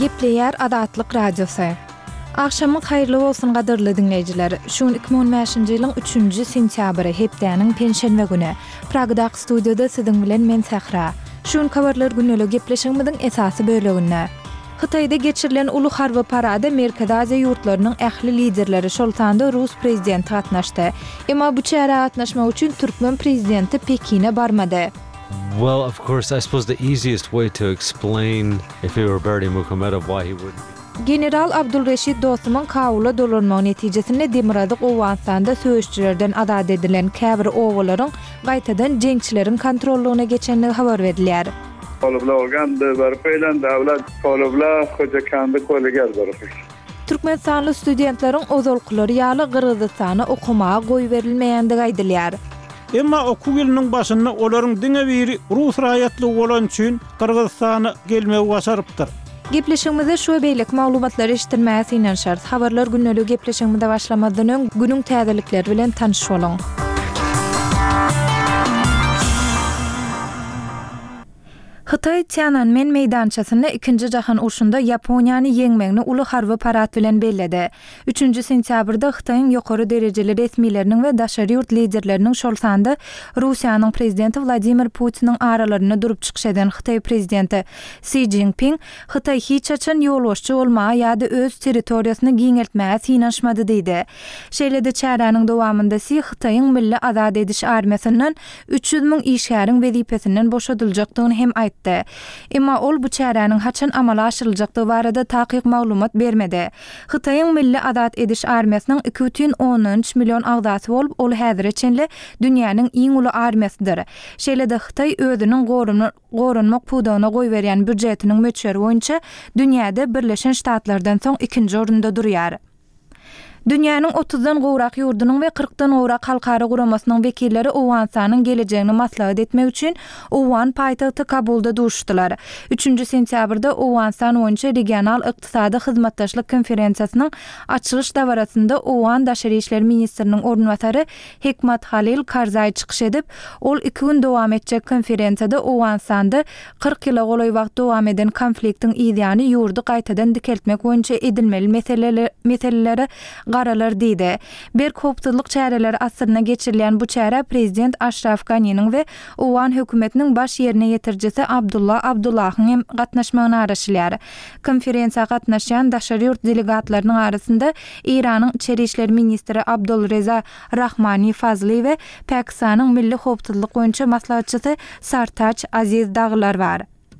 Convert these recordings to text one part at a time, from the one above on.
Gepleýär Adatlyk Radiosu. Akşamyň haýyrly bolsun gadyrly dinleýijiler. Şuň 2015-nji ýylyň 3-nji sentýabry hepdäniň penşenbe güni Pragdaky studiýada siziň bilen men Sahra. Şuň kabarlar güneli gepleşigimiziň esasy böleginde. Hytaýda geçirilen Uly Harby parady Merkezi Aziýa ýurtlarynyň ähli liderleri şoltanda Rus prezidenti gatnaşdy. Emma bu çäre gatnaşmak üçin Türkmen prezidenti Pekin'e barmady. Well, of course, I suppose the easiest way to explain if he were Berdi Muhamedov why he would. General Abdulreşid Dostumyň kabula dolanmagy netijesinde Demiradyk Owansanda söýüşçilerden azat edilen käbir owalaryň gaýtadan jeňçileriň kontrollugyna geçenligi habar berilýär. Koloblagan barpelan davlat kolobla hojakandy kolleger barpy. Türkmenistanly studentleriň ozalkylary ýaly Gyrgyzstana okumaga goý berilmeýändigi aýdylýar. Emma oku ýylynyň başynda olaryň diňe biri Rus raýatly bolan üçin Kırgızstana gelmegi başarypdyr. Gepleşigimizde şu beýlik maglumatlary eşitdirmäge synan şart. Habarlar güneli gepleşigimizde başlamadan öň günüň täzelikleri bilen tanyş boluň. Hytaý Tiananmen meýdançasynda 2-nji jahan urşunda Ýaponiýany ýeňmegini Uly Harby parad bilen belledi. 3-nji sentýabrda Hytaýyň ýokary derejeli resmileriniň we daşary ýurt liderleriniň şol sanda Russiýanyň prezidenti Vladimir Putiniň aralaryna durup çykyş eden Hytaý prezidenti Xi Jinping Hytaý hiç açan ýolbaşçy bolmagy ýa-da öz territoriýasyny giňeltmäge synaşmady diýdi. Şeýle-de çäranyň dowamynda Xi Hytaýyň milli azad ediş armiýasynyň 300 000 işgäriň wezipesinden boşadyljakdygyny hem aýtdy. Emma ol bu çäranyň haçan amala aşyryljakdygy barada takyk maglumat bermedi. Hytaýyň milli azat ediş armiýasynyň 2,13 million agdasy bolup, ol häzir içinle dünýäniň iň uly armiýasydyr. Şeýle-de Hytaý özüniň gorunmak pudagyna goý berýän büdjetiniň möçberi boýunça dünýäde Birleşen Ştatlardan soň 2-nji orunda durýar. Dünýäniň 30-dan gowrak ýurdunyň we 40-dan gowrak halkara guramasynyň wekilleri Owansanyň gelejegini maslahat etmek üçin Owan paýtagty Kabulda duruşdylar. 3-nji sentýabrda Owansan boýunça regional ykdysady hyzmatdaşlyk konferensiýasynyň açylyş dawarasynda Owan daşary işler ministriniň ornwatary Hekmat Halil Karzai çykyş edip, ol 2 gün dowam etjek konferensiýada Owansanda 40 ýyla golaý wagt dowam eden konfliktiň ýygyny ýurdu gaýtadan dikeltmek boýunça edilmeli meseleleri garalar diýdi. Berkhoptuluk çäreleri asyryna geçirilen bu çäre prezident Ashraf Ghani'niň we Owan hökümetiniň baş ýerine ýetirjisi Abdullah Abdullahyň gatnaşmagyna araşylýar. Konferensiýa gatnaşan daşary ýurt delegatlarynyň arasynda Iranyň içeri işler ministri Abdulreza Rahmani Fazly we Pakistanyň milli hoptuluk boýunça maslahatçysy Sartaç Aziz Daglar bar.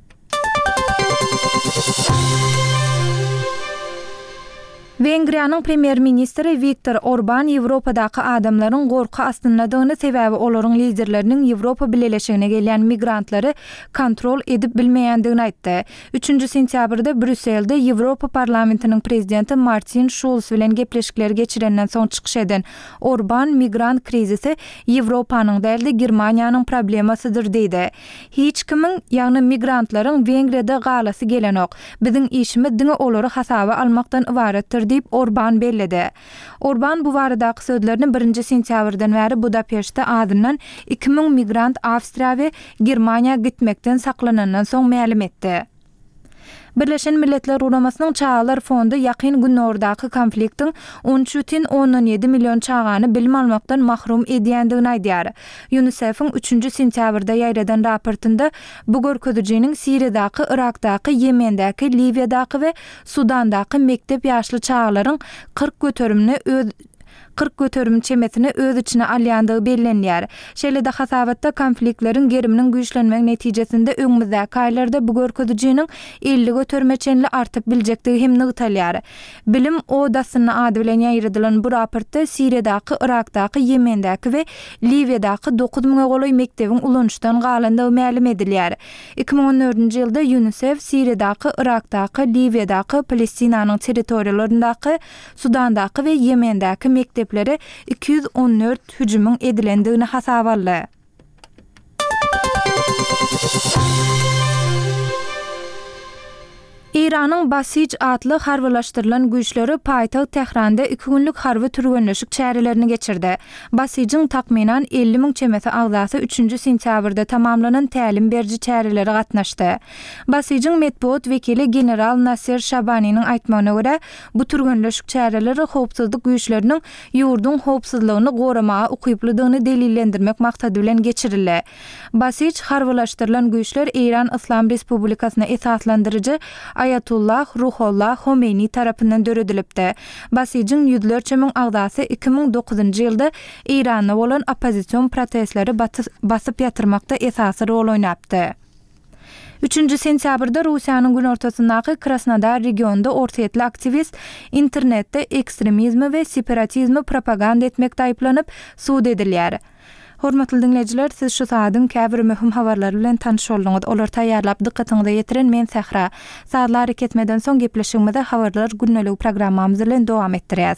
Wengriýanyň premier ministri Viktor Orban Ýewropadaky adamlaryň gorky astynladygyny sebäbi olaryň liderleriniň Ýewropa bileşigine gelýän migrantlary kontrol edip bilmeýändigini aýtdy. 3-nji sentýabrda Brüsselde Ýewropa parlamentiniň prezidenti Martin Schulz bilen gepleşikler geçirenden soň çykyş eden Orban migrant krizisi Ýewropanyň däldi Germaniýanyň problemasydyr diýdi. Hiç kimiň, ýagny migrantlaryň Wengriýada galasy gelenok. Biziň işimiz diňe olary hasaba almakdan ibaretdir diýip Orban belledi. Orban bu baradaky sözlerini 1-nji sentýabrdan bäri Budapeşte adından 2000 migrant Awstriýa we Germaniýa gitmekden saklanandan soň ma'lum etdi. Birleşen Milletler Uramasının Çağlar Fondu yakın günlerdeki konfliktin 13,17 milyon çağanı bilim almaktan mahrum edýändigini aýdýar. UNICEF'in 3-nji sentýabrda ýaýradan raportunda bu görkezijiniň Siriýadaky, Irakdaky, Ýemendäki, Libiýadaky we Sudandaky mektep ýaşly çağlaryň 40 götürüm çemetini öz içine alýandygy bellenýär. Şeýle-de hasabatda konfliktleriň geriminiň güýçlenmegi netijesinde öňümüzdäki aýlarda bu görkezijiniň 50 götürmeçenli artyp biljekdigi hem nygtalýar. Bilim odasyny ady bilen ýaýradylan bu raportda Siriýadaky, Irakdaky, Ýemendäki we Libiýadaky 9000 golaý mektebiň ulanşdan galandygy ma'lum edilýär. 2014-nji ýylda UNICEF Siriýadaky, Irakdaky, Libiýadaky, Palestinanyň territoriýalaryndaky, Sudandaky we Ýemendäki mektepleri 214 hüjümüň edilendigini hasaba aldy. İran'ın Basij adlı harbylaşdyrılan güýçleri paýtag Tehranda 2 günlük harby türgünleşik çärelerini geçirdi. Basijin takminan 50 000 çemeti agzasy 3-nji sentýabrda tamamlanan tälim berji çäreleri gatnaşdy. Basijin medbuat wekili general Nasir Şabanynyň aýtmagyna görä, bu türgünleşik çäreleri howpsuzlyk güýçleriniň ýurdun howpsuzlygyny goramaga ukyplydygyny delillendirmek maksady bilen geçirildi. Basij harbylaşdyrılan güýçler İran Islam Respublikasyna esaslandyrjy Ayatullah Ruhollah Khomeini tarapyndan döredilipdi. Basijin ýüzlerçe miň agzasy 2009-njy ýylda Iranda bolan opozisiýon protestleri basyp ýatyrmakda esasy rol oýnapdy. 3-nji sentýabrda Russiýanyň gün ortasyndaky Krasnodar regionunda ortaýetli aktivist internetde ekstremizmi we separatizmi propaganda etmekde aýplanyp suud edilýär. Hormatly dinleyijiler, siz şu saatyň käbir möhüm habarlary bilen tanyş bolduňyz. Olar taýýarlap dikkatiňize ýetiren men Sahra. Saatlar hareketmeden soň gepleşigimizde habarlar günnelik programmamyz bilen dowam etdirýäs.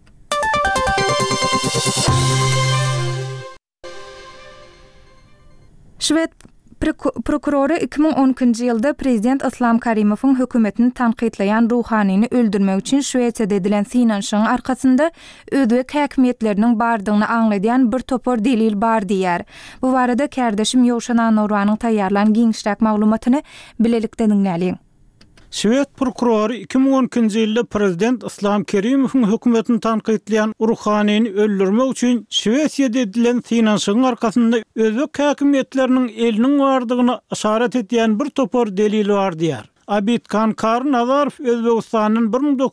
Şwed prokuroru 2012-nji ýylda prezident Islom Karimov'un hökümetini tanqidleýän Ruhanyny öldürmek üçin Şweýçiýada edilen synanyşyň arkasynda özbek häkimetleriniň bardygyny aňlaýan bir topor delil bar diýär. Bu barada kardeşim Ýowşan Anowranyň taýýarlan giňişräk maglumatyny bilelikde dinläliň. Şwed prokuroru 2012-nji ýylda prezident Islom Karimov'un hökümetini tanqidleýän Ruhanyny öldürmek üçin Şweýçiýada edilen synanyşyň arkasynda özbek häkimetleriniň eliniň bardygyny işaret edýän bir topor delil bar diýär. Abid Kankar Nazarov Özbegistanyň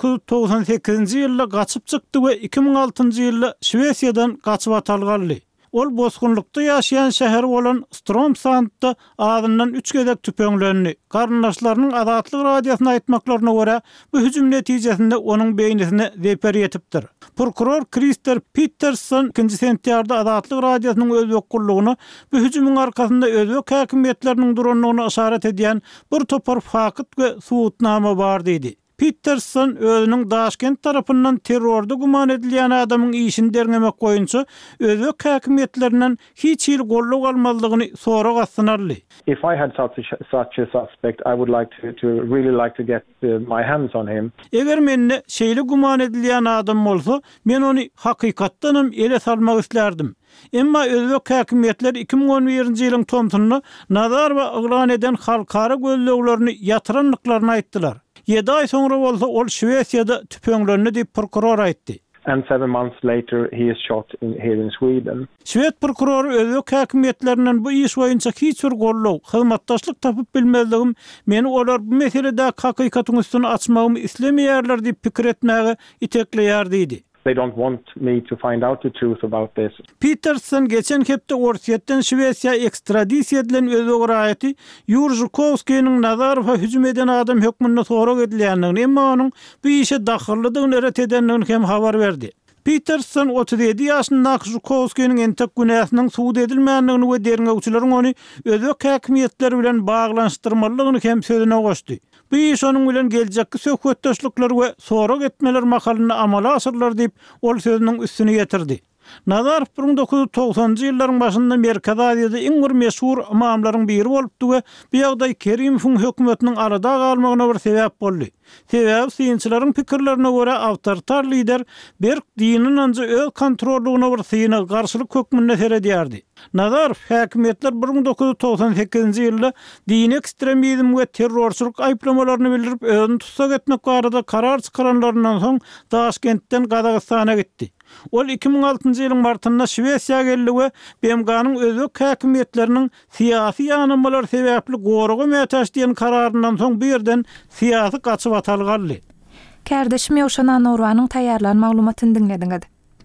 1998-nji ýylda gaçyp çykdy we 2006-njy ýylda Şweýçiýadan gaçyp atalganly. Ol bozgunlukda ýaşaýan şäher bolan Stromsandda adyndan 3 gezek tüpeňlerini, garyndaşlarynyň Azatlyk radiosyna aýtmaklaryna görä, bu hüjüm netijesinde onuň beýnisine zeper ýetipdir. Prokuror Krister Peterson 2-nji sentýarda Azatlyk radiosynyň özbek gullugyny bu hüjümüň arkasynda özbek häkimetleriniň duranlygyna işaret edýän bir topar fakyt we suwutnama bar diýdi. Peterson özüniň Daşkent tarapyndan terrorda guman edilýän adamyň işini derňemek goýunça özbek häkimetlerinden hiç ýyl golluk almazlygyny sorak atynarly. If I had such a suspect, I would like to really like to get my hands on him. Eger menne şeýle guman edilýän adam bolsa, men ony hakykatdanam ele salmak islerdim. Emma özbek häkimetleri 2011-nji ýylyň tomtuny nazar we yglan eden halkara gözleglerini ýatyranlyklaryny aýtdylar. 7 ay sonra bolsa ol Şweýçiýada tüpeňlerini diýip prokuror aýtdy. And 7 months later he is shot here in Sweden. Şwed prokuroru özbek häkimetlerinden bu iş boýunça hiç bir golluk, hyzmatdaşlyk tapyp bilmezligim meni olar bu meselede hakykatyň üstüne açmagymy islemeýärler diýip pikir etmäge itekleýär diýdi. They don't want me to find out the truth about this. Peterson geçen hepde Orsiýetden Şweýçiýa ekstradisiýa edilen özbek raýaty Ýuri Zhukovskiýnyň Nazarowa hüjüm eden adam hökmüne sorak edilýändigini, emma onuň bu işe dahyllydygyny eret edenligini hem habar berdi. Peterson 37 ýaşyndaky Zhukovskiýnyň entek günäsiniň suud edilmänligini we derňegçileriň ony özbek häkimetleri bilen baglanşdyrmalygyny hem sözüne goşdy. Bu iş onuň bilen geljekki söhbetdeşlikler we sorak etmeler makalyny amala asyrlar diýip ol sözüniň üstüne ýetirdi. Nazarov 1990-njy ýyllaryň başynda Merkez Aziýada iň bir meşhur imamlaryň biri bolupdy we bu ýagdaý Kerimov'un hökümetiniň arada galmagyna bir sebäp boldy. Sebäp synçylaryň pikirlerine görä awtoritar lider Berk dininiň anja öz kontrollugyna bir syna garşylyk hökmüne seredýärdi. Nazarov häkimetler 1998-nji ýylda din ekstremizm we terrorçylyk aýplamalaryny bildirip özüni tutsak etmek barada karar çykaranlaryndan soň Daşkentden Gazagystana gitdi. Ol 2006-njy ýylyň martynda Şweýçiýa geldi we BMG-nyň özbek häkimetleriniň syýasy ýanamalar sebäpli goragy mätäş diýen kararyndan soň bu ýerden syýasy gaçyp atalganly. Kardeşim Ýowşan Anowranyň taýýarlan maglumatyny dinlediňiz.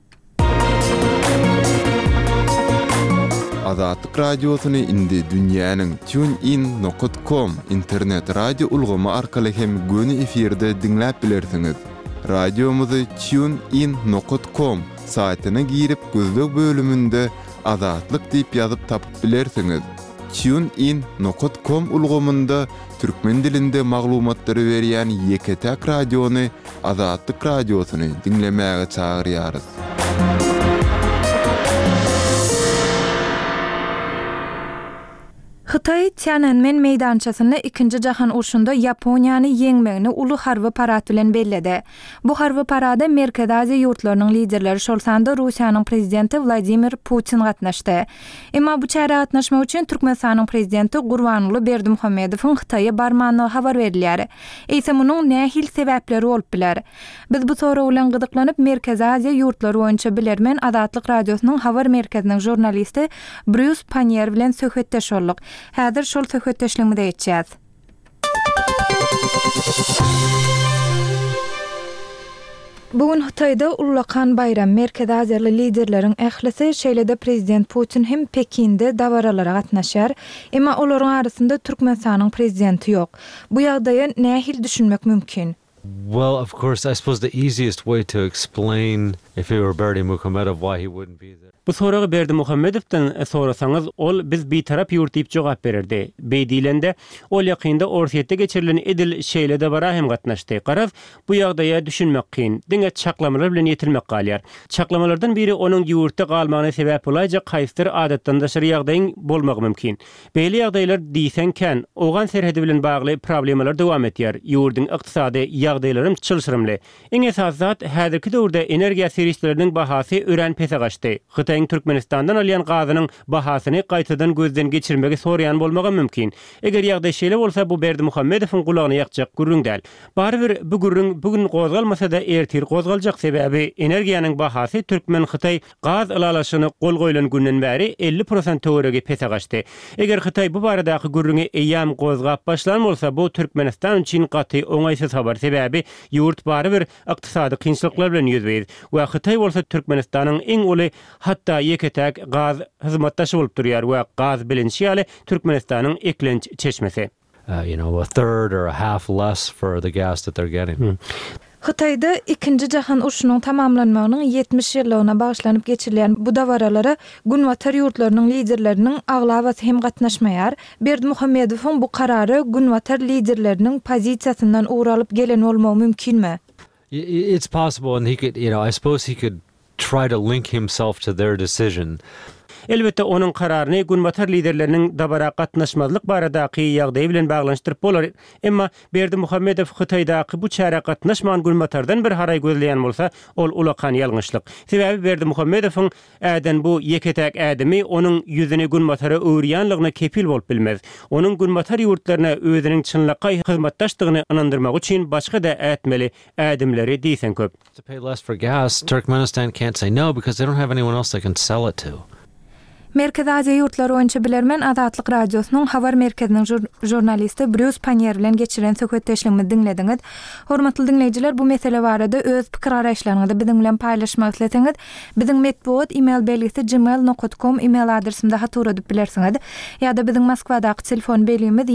Azatlyk radiosyny indi dünýäniň tunein.com internet radio ulgamy arkaly hem göni efirde dinläp bilersiňiz. Radiomuzy tunein.com saýtyna girip gözlek bölümünde Azatlyk diýip ýazyp tapyp bilersiňiz. tunein.com ulgamynda türkmen dilinde maglumatlary berýän Ýeketäk radiony Azatlyk radiosyny dinlemäge çagyrýarys. Xitay Tiananmen meydançasında 2-nji jahan urşunda Yaponiýany ýeňmegini uly harby parat bilen belledi. Bu harby parada Merkez Aziýa ýurtlarynyň liderleri şolsanda Russiýanyň prezidenti Vladimir Putin gatnaşdy. Emma bu çäre gatnaşmak üçin Türkmenistanyň prezidenti Gurbanuly Berdimuhammedowyň Xitaýa barmanyny habar berilýär. Eýse munyň nähil sebäpleri bolup biler. Biz bu soraw bilen gydyklanyp Merkez Aziýa ýurtlary boýunça bilermen Adatlyk radiosynyň habar merkeziniň jurnalisti Bruce Panier bilen söhbetdeş boldyk. Häzir şol söhbetdeşligimizde geçýär. Bugün Hitaýda Ulakan bayram Merkez Aziýaly liderleriň ählisi şeýlede prezident Putin hem Pekinde dawaralara gatnaşýar, emma olaryň arasynda Türkmenistanyň prezidenti ýok. Bu ýagdaýy nähil düşünmek mümkin? Well, of course, I suppose the easiest way to explain if he were Berdimuhamedov why he wouldn't be there. Bu soragy Berdimuhammedowdan sorasaňyz, ol biz bir tarap ýurt diýip jogap bererdi. Beýdilende ol ýakynda Orsiýetde geçirilen edil şeýlede bara hem gatnaşdy. Garaz bu ýagdaýa düşünmek kyn, diňe çaklamalar bilen ýetilmek galýar. Çaklamalardan biri onuň ýurtda galmagyna sebäp bolaýjak gaýsyr adatdan daşary ýagdaýyň bolmagy mümkin. Beýle ýagdaýlar diýsenken, ogan serhedi bilen bagly problemalar dowam etýär. Ýurdyň ykdysady ýagdaýlarym çylşyrymly. Eň esas zat häzirki döwürde energiýa serwisleriniň bahasy ören pese gaçdy. Türkmenistandan alýan gazynyň bahasyny gaýtadan gözden geçirmegi soraýan bolmagy mümkin. Eger ýagdaý şeýle bolsa, bu Berdimuhammedowyň gulagyna ýakjak gürrüň däl. Barybir bu gürrüň bugün gozgalmasa da ertir gozgaljak sebäbi energiýanyň bahasy Türkmen Xitay gaz alalaşyny gol goýulan günden bäri 50% töwerege pese gaçdy. Eger Xitay bu baradaky gürrüňi eýam gozgap başlan bolsa, bu Türkmenistan üçin gaty oňaýsız habar sebäbi ýurt barybir ykdysady kynçylyklar bilen ýüzbeýär. We Xitay bolsa Türkmenistanyň eň uly hatta yeketek gaz hyzmatdaşy bolup durýar we gaz bilinçli Türkmenistanyň eklenç çeşmesi. A third or a half less for the gas that they're getting. Xitayda 2-nji jahan urşunyň tamamlanmagynyň 70 ýylyna bagyşlanyp geçirilen bu dawaralara Günwatar ýurtlarynyň liderleriniň aglabasy hem gatnaşmaýar. Berdimuhammedowyň bu karary Günwatar liderleriniň pozisiýasyndan uğralyp gelen bolmagy mümkinmi? It's possible, and he could, I suppose he could try to link himself to their decision. Elbette onuň kararyny Günwatar liderleriniň dabara gatnaşmazlyk baradaky ýagdaý bilen baglanşdyryp bolar. Emma Berdimuhammedow Xitaýdaky bu çäre gatnaşmagan Günwatardan bir haray gözleýän bolsa, ol ulakan ýalňyşlyk. Sebäbi Berdimuhammedowyň äden bu yeketek ädemi onuň ýüzüni Günwatara öwrýänligine kepil bolup bilmez. Onuň Günwatar ýurtlaryna özüniň çynlykka hyzmatdaşdygyny anandyrmak üçin başga da ätmeli ädimleri diýsen köp. To pay less for gas, Turkmenistan can't say no because they don't have anyone else they can sell it to. Merkez Aziýa ýurtlary boýunça bilermen Adatlyk radiosynyň habar merkeziniň jurnalisti Bruce Panier bilen geçiren söhbetdeşligimizi dinlediňiz. Hormatly dinleýijiler, bu mesele barada öz pikir araýşlaryňyzy biziň bilen paýlaşmak isleseňiz, biziň medpuat email belgisi gmail.com email adresimde hatura edip bilersiňiz. Ýa-da biziň Moskwadaky telefon belgimiz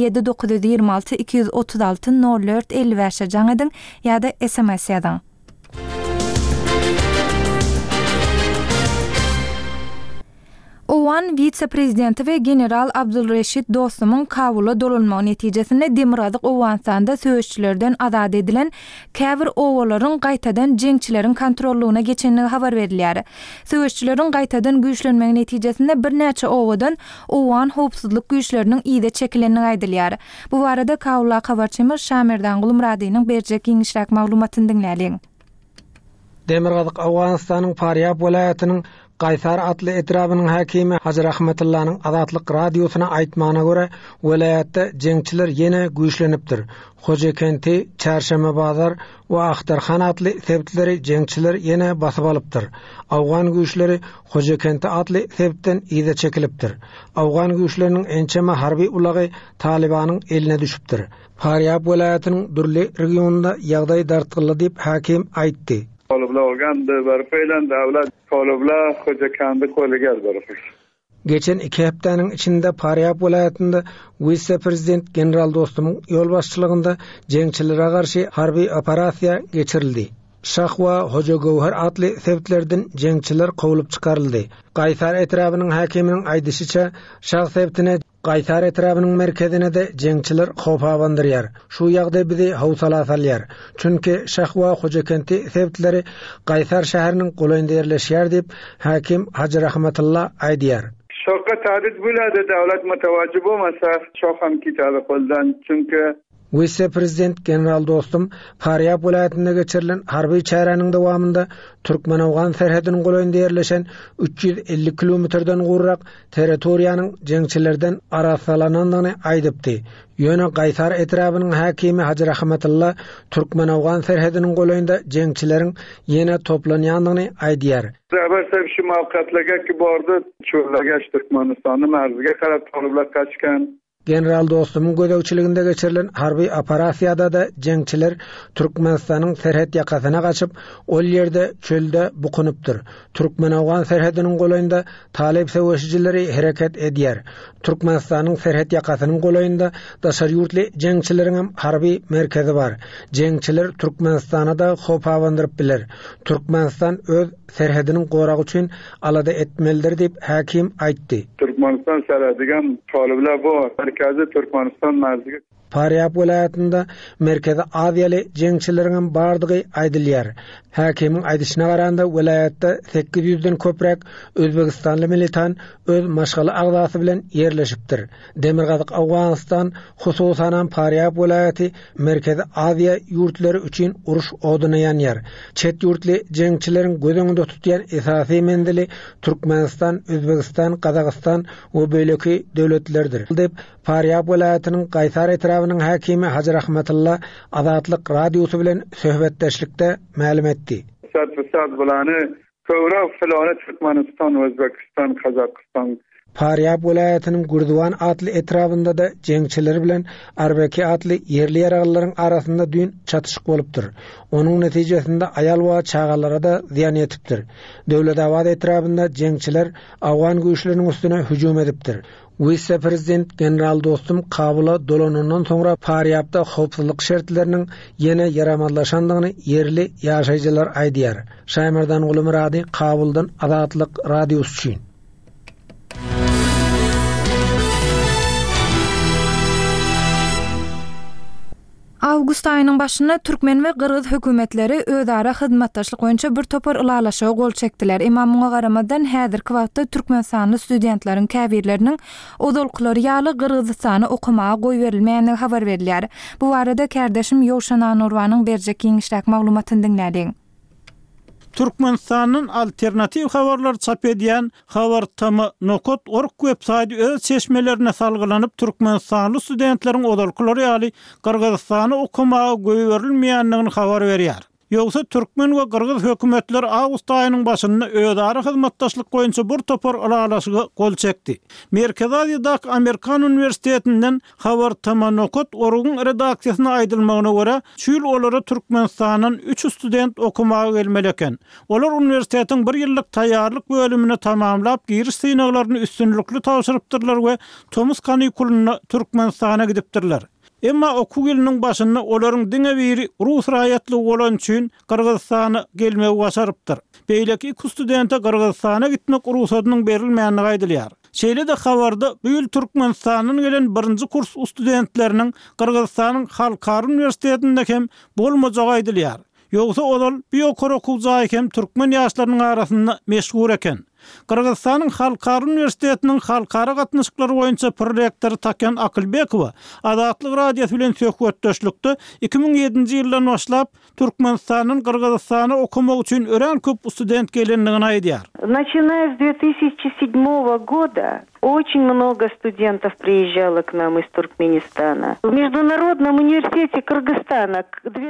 7926 236 04 55 jaň ediň ýa-da SMS ýazyň. Owan vice-prezidenti we general Abdulreşid Dostumyň kabuly dolanmagy netijesinde Demirazyk Owanstanda söýüşçilerden azad edilen käbir owalaryň gaýtadan jeňçileriň kontrollugyna geçenligi habar berilýär. Söýüşçilerin gaýtadan güýçlenmegi netijesinde bir näçe owadan Owan howpsuzlyk güýçleriniň ýyda çekilenligi aýdylýar. Bu barada Kabulda habarçymyz Şamerdan Gulumradynyň berjek giňişräk maglumatyny dinläýin. Demirazyk Owganstanyň Faryab welaýatynyň Qaysar atly etrabynyň hakimi Hajar Ahmetullah'nyň Adatlyk radiosyna aýtmagyna görä, welaýatda jeňçiler ýene güýçlenipdir. Hojekenti, Çarşamba bazar we Ahtarxan atly sebitleri jeňçiler ýene basyp alypdyr. Awgan güýçleri Hojekenti atly sebitden ýyda çekilipdir. Awgan güýçleriniň ençeme harby ulagy Talibanyň eline düşüpdir. Faryab welaýatynyň Durli regionunda ýagdaý dartgyly diýip hakim aýtdy. Geçen 2 hepdeniň içinde Faryab welaýatynda vice-prezident general Dostumyň ýol başçylygynda jeňçilere garşy harby operasiýa geçirildi. Şahwa Hoja Gowhar atly sebitlerden jeňçiler kowulyp çykaryldy. Qaysar etrabynyň hakiminiň aýdysyça, şah sebitine Qaysar etrabynyň merkezine de jeňçiler howpabandyrýar. Şu ýagdaý bizi howsala salýar. Çünki Şahwa Hojekenti sebitleri Qaysar şäheriniň golanynda ýerleşýär diýip hakim Hajar Ahmetullah aýdýar. Şoka tadid buladı devlet mutavacib olmasa çok ham kitaba koldan çünkü Vice-prezident general dostum Faryab vilayetinde geçirilen harbiy çaýranyň dowamında Türkmen-Awgan serhediniň golaýynda ýerleşen 350 kilometrden gurrak territoriýanyň jeňçilerden arasalanandygyny aýdypdy. Ýöne Gaýsar etrabynyň häkimi Hacı Rahmetulla Türkmen-Awgan serhediniň golaýynda jeňçileriň ýene toplanýandygyny aýdýar. Sebep şu mavqatlarga ki bordy çöllege Türkmenistanyň merziga karap tolublar kaçkan. General dostumun gödökçiliginde geçirilen harbiy operasiýada da jeňçiler Türkmenistanyň serhet ýakasyna gaçyp, ol ýerde çölde bukunypdyr. Türkmen-Awgan serhediniň golaýynda talep seweşijileri hereket edýär. Türkmenistanyň serhet ýakasynyň golaýynda daşar ýurtly jeňçileriň hem harbiy merkezi bar. Jeňçiler Türkmenistana da hop awandyryp biler. Türkmenistan öz serhediniň goragy üçin alada etmelidir diýip häkim aýtdy. Türkmenistan serhedigen talipler bu. Merkezi Türkmenistan merziga. Faryab vilayetinde merkezi Aziýaly jeňçileriň bardygy aýdylýar. Häkimiň aýdyşyna garanda vilayetde 800-den köprek Özbegistanly militan öz maşgaly agzasy bilen ýerleşipdir. Demirgazyk Awganistan hususan Faryab vilayeti merkezi Aziýa ýurtlary üçin uruş oduny ýanýar. Çet ýurtly jeňçileriň gözüňde tutýan esasy mendili Türkmenistan, Özbegistan, Kazakistan we beýleki döwletlerdir. Dep Faryab vilayetiniň Gaýsar etrabynyň häkimi Hacı Rahmetulla Azatlyk radiosu bilen söhbetdeşlikde ma'lum etdi. Fasad bulanı köwre filany Türkmenistan, Özbekistan, Kazakistan. Faryab vilayetiniň Gurduwan atly etrabynda da jeňçiler bilen Arbeki atly yerli ýaraglaryň arasynda düň çatışyk bolupdyr. Onuň netijesinde aýal we çagalara da ziýan ýetipdir. Döwletawad etrabynda jeňçiler Awgan güýçleriniň üstüne hüjum edipdir. Vice-prezident general dostum Kabulla dolanandan sonra Faryabda howpsuzlyk şertleriniň ýene ýaramadlaşandygyny yerli ýaşaýjylar aýdýar. Şaýmardan Gulumrady Kabuldan Azatlyk radiosu üçin. Awgust aýynyň başynda Türkmen we Gyrgyz hökümetleri özara hyzmatdaşlyk boýunça bir topar ulalaşyga gol çekdiler. Emma muňa garamadan häzirki wagtda Türkmenistanly studentleriň käbirleriniň odolklary ýaly Gyrgyzstany okumaga goý berilmeýändigi habar berilýär. Bu barada kärdeşim Ýowşan Anurwanyň berjek giňişlik maglumatyny dinlädiň. Türkmenistanyň alternativ habarlar çap edýän habartama.org websaýty öz seçmelerine salgylanyp Türkmenistanly studentleriň odolklary ýaly Gyrgyzstany okumaga goý berilmeýändigini habar berýär. Ýogsa Türkmen we Gyrgyz hökümetleri awgust aýynyň başynda özara hyzmatdaşlyk boýunça bir topar ulalaşyga gol çekdi. Merkezi Aziýadaky Amerikan Uniwersitetinden habartama.org-yň redaksiýasyna aýdylmagyna görä, çül olary Türkmenistanyň 3 student okumaga gelmeli eken. Olar uniwersitetiň 1 ýyllyk taýýarlyk bölümini tamamlap, giriş synaklaryny üstünlükli tapşyrypdyrlar we Tomuz kanikulyna Türkmenistana gidipdirler. Emma oku ýylynyň başynda olaryň diňe biri rus raýatly bolan üçin Gyrgyzstana gelmegi başarypdyr. Beýleki 2 studenta Gyrgyzstana gitmek ruhsatynyň berilmegini aýdylýar. Şeýle de habarda büýül Türkmenistanyň gelen 1-nji kurs studentleriniň Gyrgyzstanyň Halkara Uniwersitetinde hem bolmajagy aýdylýar. Ýogsa olal biokor okuwjy hem türkmen ýaşlarynyň arasynda meşhur eken. Kırgızstanyň Halkara Uniwersitetining halkara gatnaşyklary boýunça prorektory Takan Akylbekowa Azatlyk radiosu bilen söhbetdeşlikde 2007-nji ýyldan başlap Türkmenistanyň Kırgızstana okumak üçin ören köp student gelendigini aýdýar. Начиная с 2007 года очень много студентов приезжало к нам из Туркменистана. В Международном университете Кыргызстана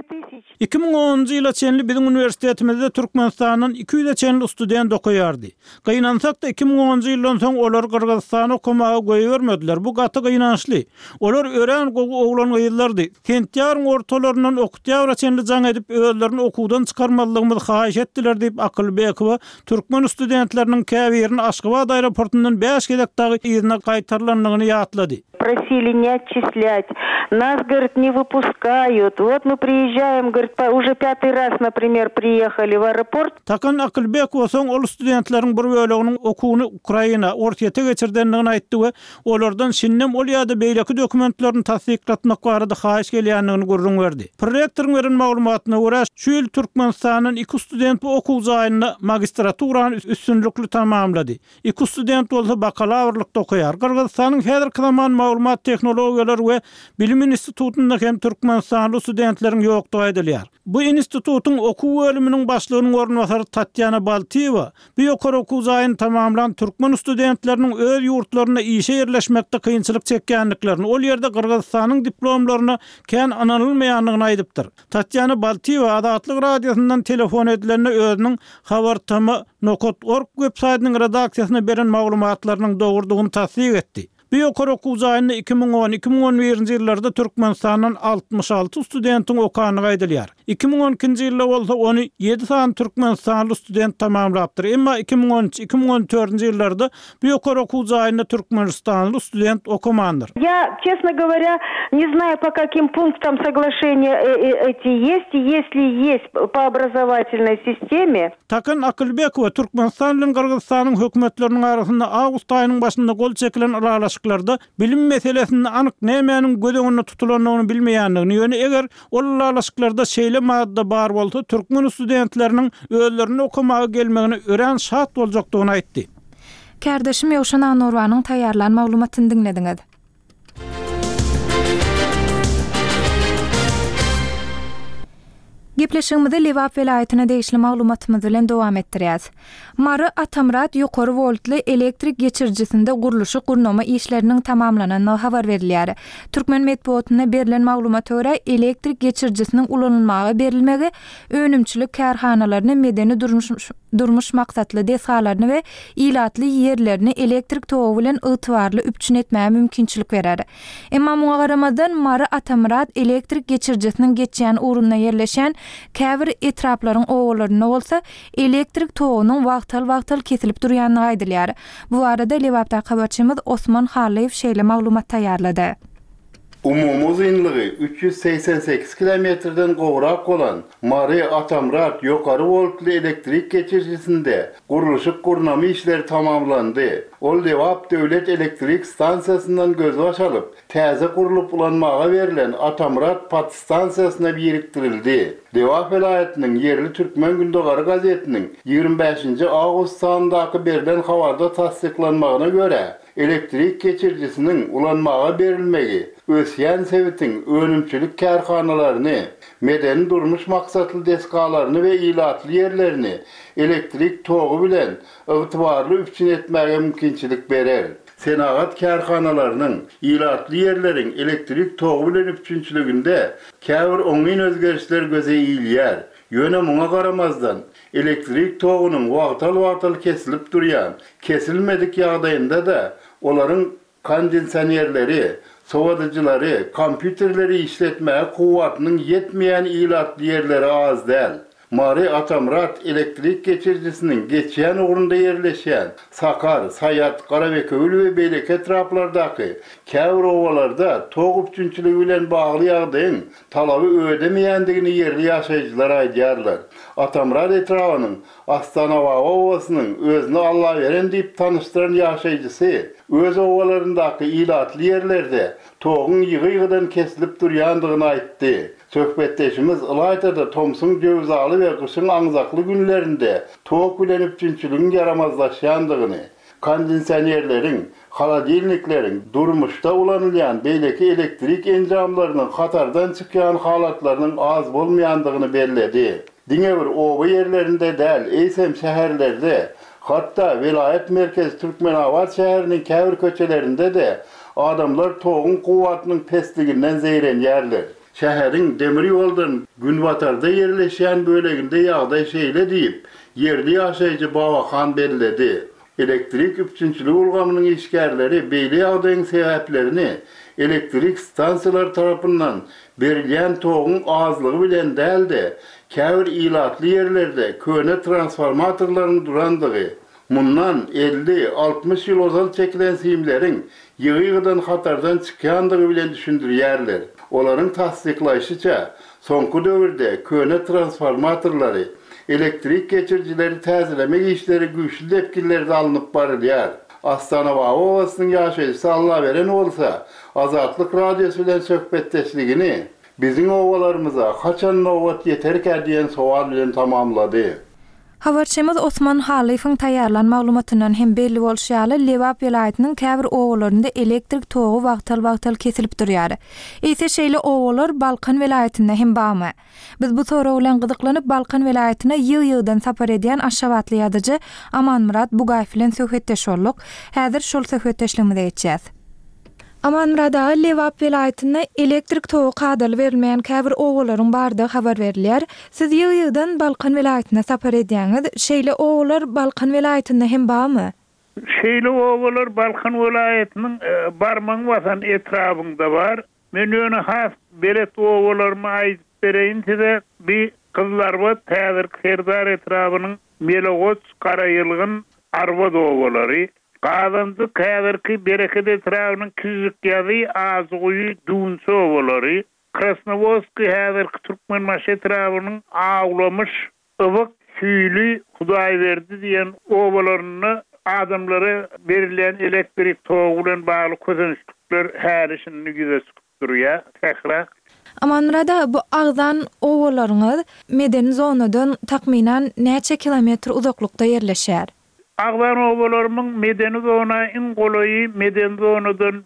2010-njy ýyla çenli bizim uniwersitetimizde Türkmenistanyň 200 çenli student okuýardy. Gynansak da 2010-njy ýyldan soň olar Kyrgyzstana okumaga goý bermediler. Bu gaty gynançly. Olar ören oglan ýyllardy. Kentýaryň ortalaryndan okutýar çenli jaň edip özlerini okuwdan çykarmalygymy haýyş etdiler diýip Akylbekowa Türkmen studentleriniň käbirini Aşgabat aeroportundan 5 gelek wagtdagy izine gaýtarylanyny ýatlady. Просили не отчислять. Нас, говорит, не выпускают. Вот мы приезжаем, говорит, уже 5-й раз, например, приехали в аэропорт. Takan Akylbekow soň ol studentleriň bir böleginiň okuwyny Ukraina ortaýa geçirdenligini aýtdy we olardan şinnem ol ýa-da beýleki dokumentlerini tasdiklatmak barada haýyş gelýändigini görüň berdi. Prorektoryň beren maglumatyna görä, şu ýyl Türkmenistanyň 2 student bu okuw zaýyny magistraturany üstünlükli tamamlady. 2 student bolsa bakalavriýlykda okuýar. Kyrgyzstanyň häzirki zaman maglumat tehnologiýalar we bilim institutunda hem Türkmenistanly studentleriň ýokdugy aýdylýar. Bu institutun okuw bölüminiň başlygynyň ornwasary Tatyana Baltieva bu ýokary okuw zaýyny tamamlan türkmen studentleriniň öz ýurtlaryna işe ýerleşmekde kynçylyk çekýänliklerini, ol ýerde Kyrgyzstanyň diplomlaryny kän ananylmaýanlygyny aýdypdyr. Tatyana Baltieva Adatlyk radiosundan telefon edilende özüniň habartama.org websaýtynyň redaksiýasyna beren maglumatlarynyň dogurdygyny tasdik etdi. Bu ýokary okuw zaýyny 2010-2011 ýyllarda Türkmenistanyň 66 studentin okanyny aýdylýar. 2012-nji ýylda bolsa ony 7 san Türkmenistanly student tamamlapdyr. Emma 2013-2014-nji ýyllarda bu ýokary okuw zaýyny Türkmenistanly student okumandyr. Я, честно говоря, не знаю, по каким пунктам соглашения эти есть, и если есть по образовательной системе. Takan Akylbekow Türkmenistan bilen Kyrgyzstanyň hökümetleriniň arasynda awgust aýynyň başynda gol çekilen aralaşyklarda bilim meselesini anyk nämenin gödeňinde tutulanyny bilmeýändigini, ýöne eger ol aralaşyklarda şeýle madda bar bolsa, türkmen studentleriniň özlerini okumagy gelmegine ören şart boljakdygyny aýtdy. Kardeşim Ýowşan Anorwanyň taýýarlan maglumatyny dinlediňiz. Gepleşigimizi Lewap welaýatyna degişli maglumatymyz bilen dowam etdirýäs. Mary Atamrat ýokary voltly elektrik geçirjisinde guruluşy gurnama işleriniň tamamlanyny habar berilýär. Türkmen medeniýetine berilen maglumata görä elektrik geçirjisiniň ulanylmagy berilmegi önümçilik karhanalaryny medeni durmuş maksatly desalaryny we ilatly ýerlerini elektrik togy bilen ygtybarly üpçün etmäge mümkinçilik berer. Emma muňa garamazdan Mary Atamrat elektrik geçirjisiniň geçýän urunyna ýerleşen käbir etraplaryň owalaryna bolsa elektrik togynyň wagtal kesilip durýanyny aýdylýar. Bu arada Lewapda habarçymyz Osman Halaýew şeýle maglumat taýýarlady. Umumy uzunlygy 388 kilometrden gowrak bolan Mary Atamrat ýokary voltly elektrik geçirjisinde guruluşy gurnama işleri tamamlandy. Ol Lewap döwlet elektrik stansiýasyndan göz başalyp, täze gurulup ulanmaga berilen Atamrat pat stansiýasyna biriktirildi. Lewap welaýatynyň yerli Türkmen Gündogary gazetiniň 25-nji awgust sanyndaky berilen habarda tasdiklanmagyna görä, elektrik geçirjisiniň ulanmaga berilmegi Ösýän Sewitiň önümçilik karhanalaryny, medeni durmuş maksatly deskalaryny we ilatly ýerlerini elektrik togy bilen ygtybarly üpçün etmäge mümkinçilik berer. Senagat karhanalarynyň ilatly ýerleriň elektrik togy bilen üpçünçiliginde käbir oňyn özgerişler göze iýilýär. Ýöne muňa garamazdan elektrik togynyň wagtal kesilip durýan, kesilmedik ýagdaýynda da olaryň kondensanerleri, sowadyjylary, kompýuterleri işletmäge kuwwatynyň ýetmeýän ilatly ýerleri az däl. Mary Atamrat elektrik geçirjisiniň geçýän urunda ýerleşýän Sakar, Sayat, Garabeköl we beýleki etraplardaky käbir owalarda tog üpçünçiligi bilen bagly ýagdaýyň talaby ödemeýändigini yerli ýaşaýjylar aýdýarlar. Atamrat etrafynyň Astanawa owasynyň özüni Allah beren diýip tanıştyran ýaşaýjysy öz owalaryndaky ilatly ýerlerde togyň ýygy-ýygydan kesilip durýandygyny aýtdy. Söhbetdeşimiz Ilaytada Tomsun Gövzaly ve kışın aňzakly günlerinde tog bilen üpçünçiligiň yaramazlaşýandygyny, kondensanerleriň, haladilnikleriň durmuşda ulanylýan beýleki elektrik enjamlarynyň hatardan çykýan halatlarynyň az bolmaýandygyny bellädi. Diňe bir owa ýerlerinde däl, eýsem şäherlerde, hatda vilayet merkezi Türkmenabad şäheriniň käbir köçelerinde de adamlar togyň kuwwatynyň pesliginden zeýrenýärler. Şäheriň demir ýoldan Günbatarda ýerleşýän böleginde ýagdaý şeýle diýip, yerli ýaşaýjy Babakan bellädi. Elektrik üpçünçiligi ulgamynyň işgärleri beýle ýagdaýyň sebäplerini elektrik stansiýalar tarapyndan berilýän togyň azlygy bilen däldi, käbir ilatly ýerlerde köne transformatorlaryň durandygy, Mundan 50-60 yıl ozan çekilen siyimlerin yığıdan hatardan çıkandığı bilen düşündürýärler. Olaryň tasdiklayşyça, soňky döwürde köne transformatorlary, elektrik geçircileri täzelemek işleri güýçli depkilerde alınıp barylýar. Astana Owasynyň ýaşaýjysy Allah beren bolsa, Azatlyk radiosu bilen söhbetdeşligini biziň owalarymyza kaçan nowat yeterkä diýen sowal bilen tamamlady. Habarçymyz Osman Halifoň taýýarlan maglumatyndan hem belli bolşýaly Lewap welaýatynyň käbir owalarynda elektrik togy wagtal kesilip durýar. Ýa-da şeýle owalar Balkan welaýatynda hem bamy. Biz bu soraw bilen gyzyklanyp Balkan welaýatyna ýyl-ýyldan sapar edýän aşabatly ýadyjy Amanmurat Bugaýew bilen söhbetdeş bolduk. Häzir şol söhbetdeşligimize geçýäs. Amanmurada Lewap welaýatyna elektrik togy kadrly berilmeýän käbir owalaryň bardygy habar berilýär. Siz ýyl-ýyldan Balkan welaýatyna sapar edýäňiz, şeýle owalar Balkan welaýatynda hem bamy? Şeýle owalar Balkan welaýatynyň barmaň watan etrafynda bar. Men öňe has belet owalarmy aýdyp bereýin size. Bir Kızlarbat täzir Serdar etrafynyň Melogoç Karayılgyn Arwad owalary. Qadandy käderki bereket etrafynyň küzük ýazy azygy duňça ovalary, Krasnovodski häzirki Türkmenmaş etrafynyň aglamış ıwyk süýli Hudaýberdi diýen owalaryny adamlara berilen elektrik togy bilen bagly közençlikler härisini güzesip durýar. Tähra Amanmurada bu agdan owalaryňyz medeni zonadan takminan näçe kilometr uzaklykda ýerleşýär? Agdan owalarymyň medeni zona in golaýy medeni zonadan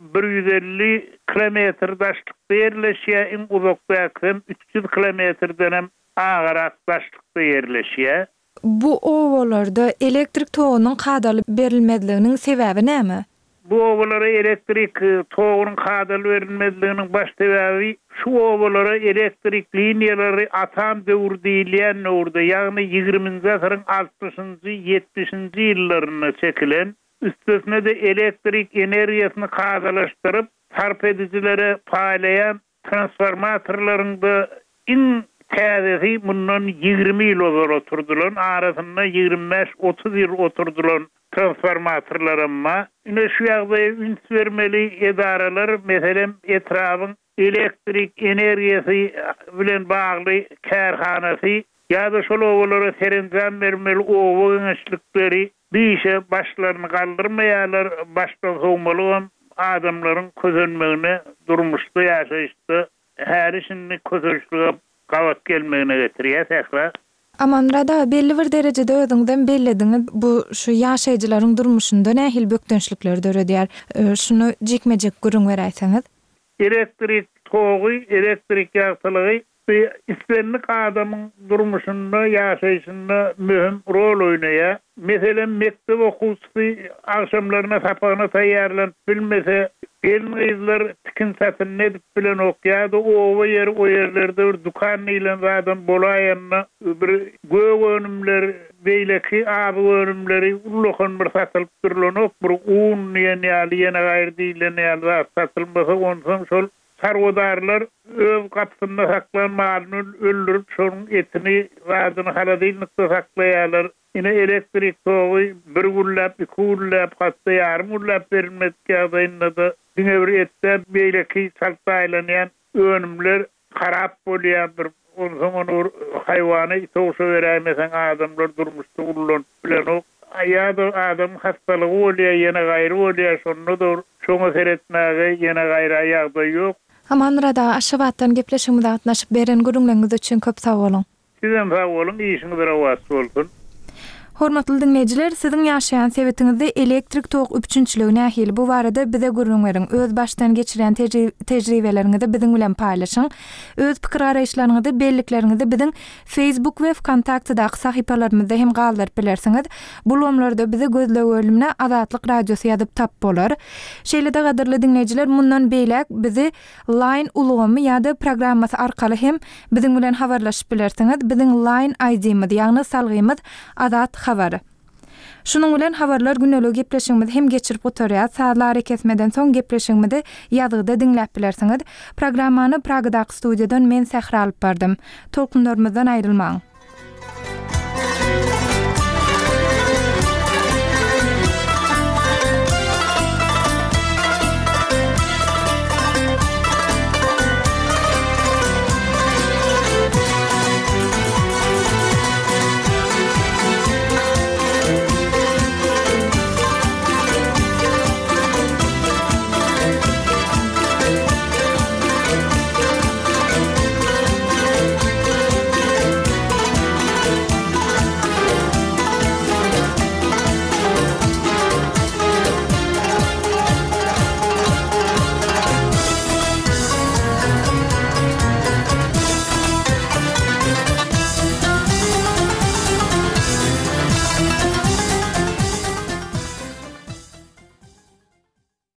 150 kilometr daşlykda ýerleşýär, in uzakda 300 kilometrden hem agarak daşlykda ýerleşýär. Bu owalarda elektrik togynyň kadrly berilmediliginiň sebäbi näme? Bu owalara elektrik togynyň kadrly berilmediliginiň baş sebäbi şu owalara elektrik liniýalary atam döwürde diýilýän nowrda, ýagny 20-nji asyryň 60-njy 70-nji ýyllaryna çekilen üstesine de elektrik energiýasyny kadrlaşdyryp sarp edicilere paýlayan transformatorlaryňda in täzesi bundan 20 ýyl ozar oturdulan, arasynda 25-30 ýyl oturdulan transformatorlarymma. Ine şu ýagdaýa üns bermeli edaralar, meselem etrafyň elektrik energiýasy bilen bagly kärhanasy ýa-da şol owalara serenjam bermeli owa öňeçlikleri biýişe başlaryny galdyrmaýarlar, başdan soňmaly adamlaryň közenmegine, durmuşda ýaşaýyşda härisini közençlige gawat gelmegine getirýär. Tähra Amanmurada belli bir derejede özüňden bellediňiz bu şu ýaşaýjylaryň durmuşynda nähil bökdünçlikler döredýär. Şunu jekmejek gürüň beräýseňiz. Elektrik togy, elektrik ýagtylygy islenlik adamyň durmuşynda, ýaşaýyşynda mühim rol oýnaýar. Meselem mektep okuwçysy akşamlaryna sapagyna taýýarlanyp bilmese, gelmezler tikin satyn edip bilen okýady, o ýerlerde bir dukan bilen adam bolaýanna bir gög önümler beýleki abi önümleri ulluhan bir satylyp durulan bir un ýene gaýry diýilen ýaly satylmasa onsoň şol sarwadarlar öz kapsynda saklanmagyny öldürüp şonuň etini wadyny haladyňlykda saklaýarlar. Ine elektrik togy bir gullap, iki gullap, hatda ýarym gullap berilmekde ýagdaýynda da diňe bir etde beýleki saltaýlanýan önümler harap bolýar, bir onsoň haýwany toşa beräýmesen adamlar durmuşda ullan bilen o ýa-da adam hastalygy bolýar, ýene gaýry bolýar, şoňa seretmäge ýene gaýry ýagdaý ýok. Amanmurada Aşgabatdan gepleşigimizde gatnaşyp beren gürüňleriniz üçin köp sag bolun. Sizem sag bolun, işiniz rawat bolsun. Hormatly dinleyijiler, siziň ýaşaýan sebätiňizde elektrik tog üçinçiligi nähili bu barada bize gürüňleriň öz başdan geçiren tejribeleriňizi biziň bilen paýlaşyň. Öz pikir araýşlaryňyzy, bellikleriňizi biziň Facebook we Kontaktdaky sahypalarymyzda hem galdyryp bilersiňiz. Bu lomlarda bize gözlegi bölümine Azatlyk radiosu ýazyp tap bolar. Şeýle-de gaderli dinleyijiler, mundan beýlek bizi Line ulgamy ýa-da programmasy arkaly hem biziň bilen habarlaşyp bilersiňiz. Biziň Line ID-miz, ýagny salgymyz Azat habary. Şunuň bilen habarlar güneligi gepleşigimiz hem geçirip oturýar. Saatlar kesmeden soň gepleşigimizi ýazgyda dinläp bilersiňiz. Programmany Pragadaky studiýadan men Sehra alyp bardym. Tolkunlarymyzdan aýrylmaň.